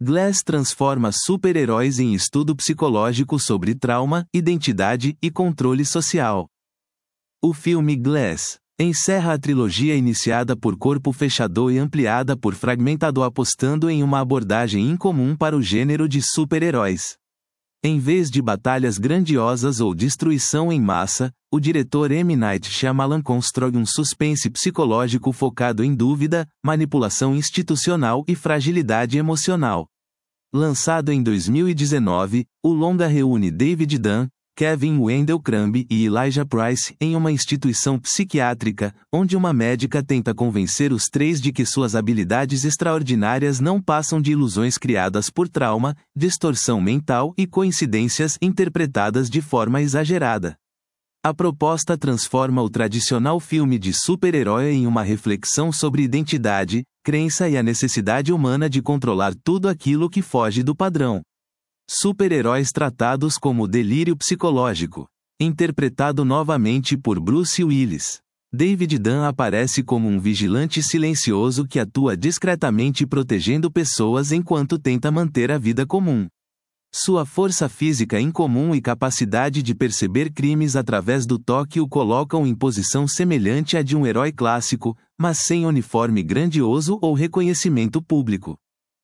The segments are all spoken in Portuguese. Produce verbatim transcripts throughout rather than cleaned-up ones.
Glass transforma super-heróis em estudo psicológico sobre trauma, identidade e controle social. O filme Glass encerra a trilogia iniciada por Corpo Fechado e ampliada por Fragmentado, apostando em uma abordagem incomum para o gênero de super-heróis. Em vez de batalhas grandiosas ou destruição em massa, o diretor M. Night Shyamalan constrói um suspense psicológico focado em dúvida, manipulação institucional e fragilidade emocional. Lançado em dois mil e dezenove, o longa reúne David Dunn, Kevin Wendell Crumb e Elijah Price em uma instituição psiquiátrica, onde uma médica tenta convencer os três de que suas habilidades extraordinárias não passam de ilusões criadas por trauma, distorção mental e coincidências interpretadas de forma exagerada. A proposta transforma o tradicional filme de super-herói em uma reflexão sobre identidade, crença e a necessidade humana de controlar tudo aquilo que foge do padrão. Super-heróis tratados como delírio psicológico. Interpretado novamente por Bruce Willis. David Dunn aparece como um vigilante silencioso que atua discretamente protegendo pessoas enquanto tenta manter a vida comum. Sua força física incomum e capacidade de perceber crimes através do toque o colocam em posição semelhante à de um herói clássico, mas sem uniforme grandioso ou reconhecimento público.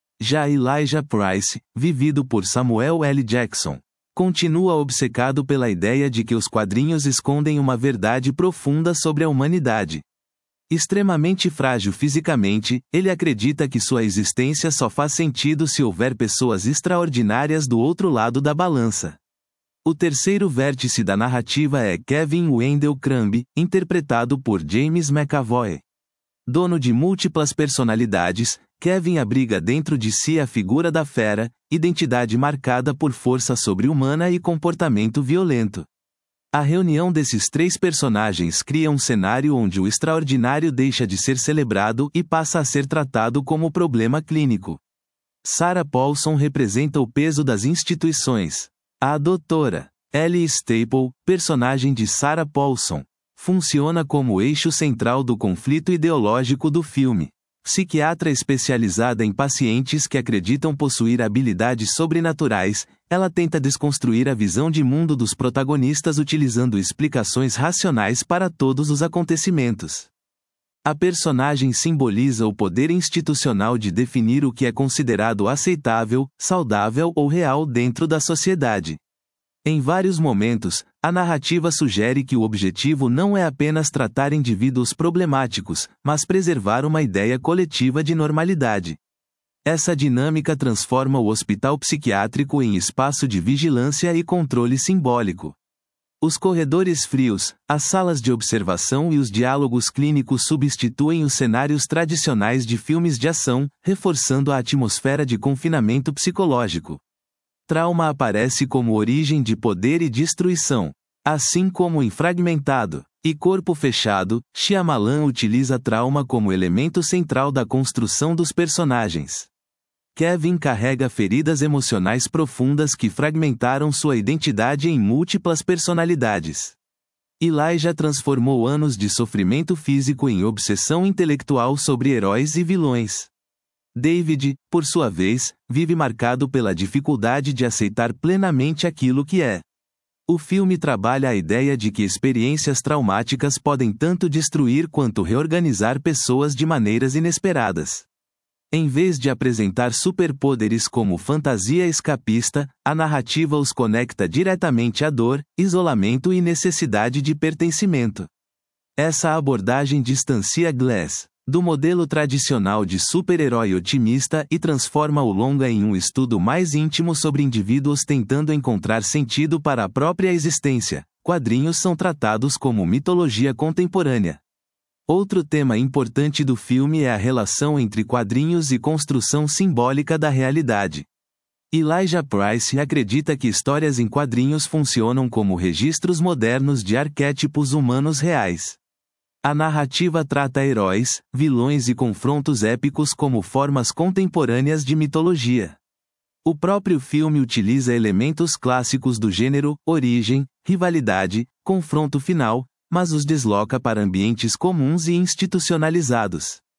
Já Elijah Price, vivido por Samuel L. Jackson, continua obcecado pela ideia de que os quadrinhos escondem uma verdade profunda sobre a humanidade. Extremamente frágil fisicamente, ele acredita que sua existência só faz sentido se houver pessoas extraordinárias do outro lado da balança. O terceiro vértice da narrativa é Kevin Wendell Crumb, interpretado por James McAvoy. Dono de múltiplas personalidades, Kevin abriga dentro de si a figura da fera, identidade marcada por força sobre-humana e comportamento violento. A reunião desses três personagens cria um cenário onde o extraordinário deixa de ser celebrado e passa a ser tratado como problema clínico. Sarah Paulson representa o peso das instituições. A doutora Ellie Staple, personagem de Sarah Paulson, funciona como o eixo central do conflito ideológico do filme. Psiquiatra especializada em pacientes que acreditam possuir habilidades sobrenaturais, ela tenta desconstruir a visão de mundo dos protagonistas utilizando explicações racionais para todos os acontecimentos. A personagem simboliza o poder institucional de definir o que é considerado aceitável, saudável ou real dentro da sociedade. Em vários momentos, a narrativa sugere que o objetivo não é apenas tratar indivíduos problemáticos, mas preservar uma ideia coletiva de normalidade. Essa dinâmica transforma o hospital psiquiátrico em espaço de vigilância e controle simbólico. Os corredores frios, as salas de observação e os diálogos clínicos substituem os cenários tradicionais de filmes de ação, reforçando a atmosfera de confinamento psicológico. Trauma aparece como origem de poder e destruição. Assim como em Fragmentado e Corpo Fechado, Shyamalan utiliza trauma como elemento central da construção dos personagens. Kevin carrega feridas emocionais profundas que fragmentaram sua identidade em múltiplas personalidades. Elijah transformou anos de sofrimento físico em obsessão intelectual sobre heróis e vilões. David, por sua vez, vive marcado pela dificuldade de aceitar plenamente aquilo que é. O filme trabalha a ideia de que experiências traumáticas podem tanto destruir quanto reorganizar pessoas de maneiras inesperadas. Em vez de apresentar superpoderes como fantasia escapista, a narrativa os conecta diretamente à dor, isolamento e necessidade de pertencimento. Essa abordagem distancia Glass do modelo tradicional de super-herói otimista e transforma o longa em um estudo mais íntimo sobre indivíduos tentando encontrar sentido para a própria existência. Quadrinhos são tratados como mitologia contemporânea. Outro tema importante do filme é a relação entre quadrinhos e construção simbólica da realidade. Elijah Price acredita que histórias em quadrinhos funcionam como registros modernos de arquétipos humanos reais. A narrativa trata heróis, vilões e confrontos épicos como formas contemporâneas de mitologia. O próprio filme utiliza elementos clássicos do gênero, origem, rivalidade, confronto final, mas os desloca para ambientes comuns e institucionalizados.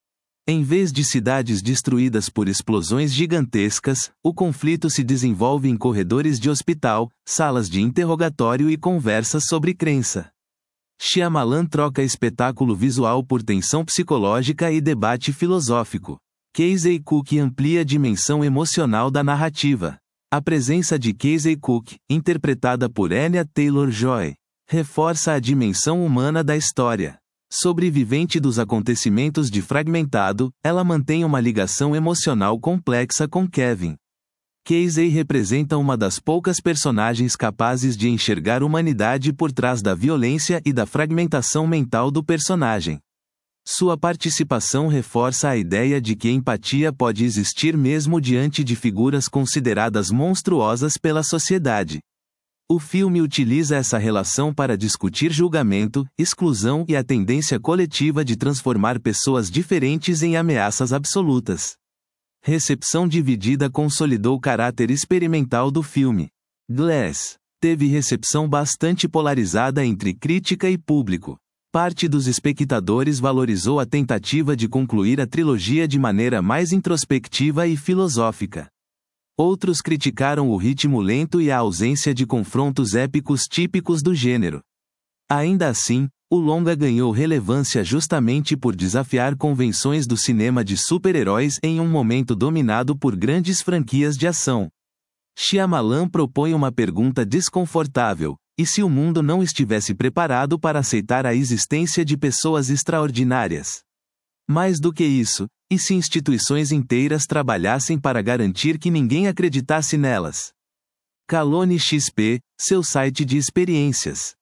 Em vez de cidades destruídas por explosões gigantescas, o conflito se desenvolve em corredores de hospital, salas de interrogatório e conversas sobre crença. Shyamalan troca espetáculo visual por tensão psicológica e debate filosófico. Casey Cook amplia a dimensão emocional da narrativa. A presença de Casey Cook, interpretada por Anya Taylor-Joy, reforça a dimensão humana da história. Sobrevivente dos acontecimentos de Fragmentado, ela mantém uma ligação emocional complexa com Kevin. Casey representa uma das poucas personagens capazes de enxergar humanidade por trás da violência e da fragmentação mental do personagem. Sua participação reforça a ideia de que empatia pode existir mesmo diante de figuras consideradas monstruosas pela sociedade. O filme utiliza essa relação para discutir julgamento, exclusão e a tendência coletiva de transformar pessoas diferentes em ameaças absolutas. Recepção dividida consolidou o caráter experimental do filme. Glass teve recepção bastante polarizada entre crítica e público. Parte dos espectadores valorizou a tentativa de concluir a trilogia de maneira mais introspectiva e filosófica. Outros criticaram o ritmo lento e a ausência de confrontos épicos típicos do gênero. Ainda assim, o longa ganhou relevância justamente por desafiar convenções do cinema de super-heróis em um momento dominado por grandes franquias de ação. Shyamalan propõe uma pergunta desconfortável: e se o mundo não estivesse preparado para aceitar a existência de pessoas extraordinárias? Mais do que isso, e se instituições inteiras trabalhassem para garantir que ninguém acreditasse nelas? Calone X P, seu site de experiências.